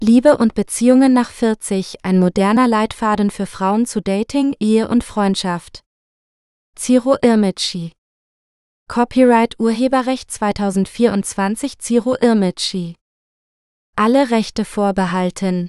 Liebe und Beziehungen nach 40, ein moderner Leitfaden für Frauen zu Dating, Ehe und Freundschaft. Ciro Irmici. Copyright Urheberrecht 2024 Ciro Irmici. Alle Rechte vorbehalten.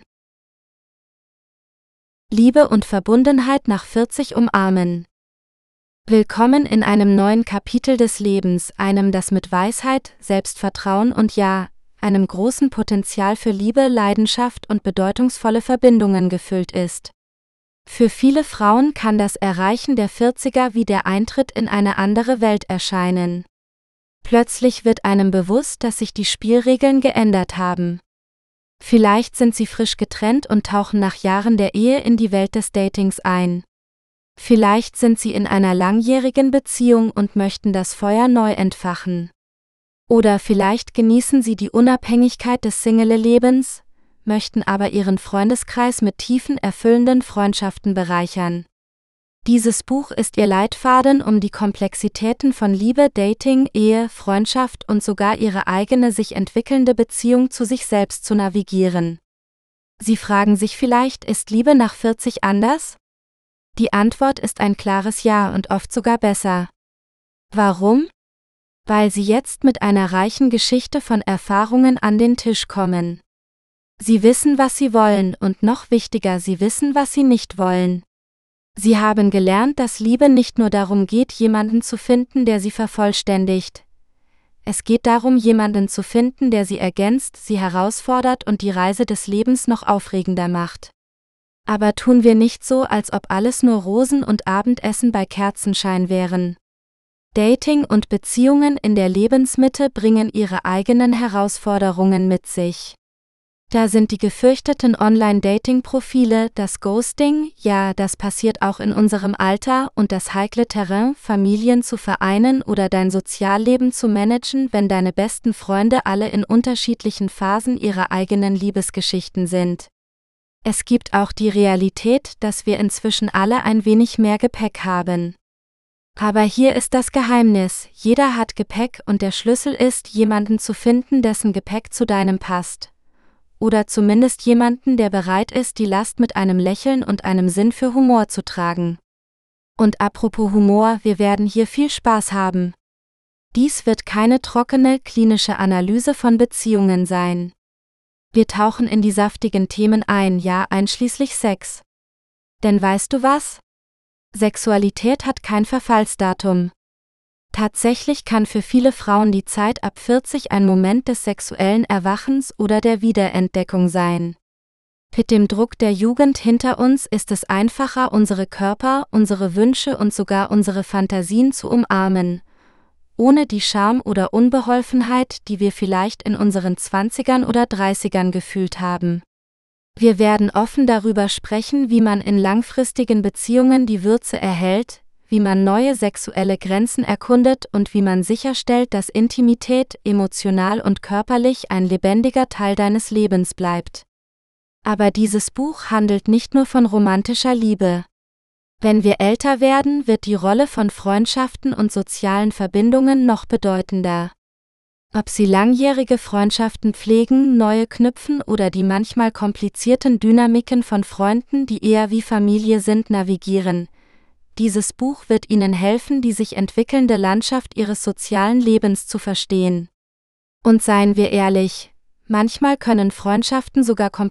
Liebe und Verbundenheit nach 40 umarmen. Willkommen in einem neuen Kapitel des Lebens, einem, das mit Weisheit, Selbstvertrauen und einem großen Potenzial für Liebe, Leidenschaft und bedeutungsvolle Verbindungen gefüllt ist. Für viele Frauen kann das Erreichen der 40er wie der Eintritt in eine andere Welt erscheinen. Plötzlich wird einem bewusst, dass sich die Spielregeln geändert haben. Vielleicht sind sie frisch getrennt und tauchen nach Jahren der Ehe in die Welt des Datings ein. Vielleicht sind sie in einer langjährigen Beziehung und möchten das Feuer neu entfachen. Oder vielleicht genießen sie die Unabhängigkeit des Single-Lebens, möchten aber ihren Freundeskreis mit tiefen, erfüllenden Freundschaften bereichern. Dieses Buch ist ihr Leitfaden, um die Komplexitäten von Liebe, Dating, Ehe, Freundschaft und sogar ihre eigene sich entwickelnde Beziehung zu sich selbst zu navigieren. Sie fragen sich vielleicht, ist Liebe nach 40 anders? Die Antwort ist ein klares Ja und oft sogar besser. Warum? Weil sie jetzt mit einer reichen Geschichte von Erfahrungen an den Tisch kommen. Sie wissen, was sie wollen und noch wichtiger, sie wissen, was sie nicht wollen. Sie haben gelernt, dass Liebe nicht nur darum geht, jemanden zu finden, der sie vervollständigt. Es geht darum, jemanden zu finden, der sie ergänzt, sie herausfordert und die Reise des Lebens noch aufregender macht. Aber tun wir nicht so, als ob alles nur Rosen und Abendessen bei Kerzenschein wären. Dating und Beziehungen in der Lebensmitte bringen ihre eigenen Herausforderungen mit sich. Da sind die gefürchteten Online-Dating-Profile, das Ghosting, ja, das passiert auch in unserem Alter, und das heikle Terrain, Familien zu vereinen oder dein Sozialleben zu managen, wenn deine besten Freunde alle in unterschiedlichen Phasen ihrer eigenen Liebesgeschichten sind. Es gibt auch die Realität, dass wir inzwischen alle ein wenig mehr Gepäck haben. Aber hier ist das Geheimnis: Jeder hat Gepäck und der Schlüssel ist, jemanden zu finden, dessen Gepäck zu deinem passt. Oder zumindest jemanden, der bereit ist, die Last mit einem Lächeln und einem Sinn für Humor zu tragen. Und apropos Humor, wir werden hier viel Spaß haben. Dies wird keine trockene, klinische Analyse von Beziehungen sein. Wir tauchen in die saftigen Themen ein, ja, einschließlich Sex. Denn weißt du was? Sexualität hat kein Verfallsdatum. Tatsächlich kann für viele Frauen die Zeit ab 40 ein Moment des sexuellen Erwachens oder der Wiederentdeckung sein. Mit dem Druck der Jugend hinter uns ist es einfacher, unsere Körper, unsere Wünsche und sogar unsere Fantasien zu umarmen, ohne die Scham oder Unbeholfenheit, die wir vielleicht in unseren 20ern oder 30ern gefühlt haben. Wir werden offen darüber sprechen, wie man in langfristigen Beziehungen die Würze erhält, wie man neue sexuelle Grenzen erkundet und wie man sicherstellt, dass Intimität, emotional und körperlich, ein lebendiger Teil deines Lebens bleibt. Aber dieses Buch handelt nicht nur von romantischer Liebe. Wenn wir älter werden, wird die Rolle von Freundschaften und sozialen Verbindungen noch bedeutender. Ob sie langjährige Freundschaften pflegen, neue knüpfen oder die manchmal komplizierten Dynamiken von Freunden, die eher wie Familie sind, navigieren. Dieses Buch wird Ihnen helfen, die sich entwickelnde Landschaft Ihres sozialen Lebens zu verstehen. Und seien wir ehrlich, manchmal können Freundschaften sogar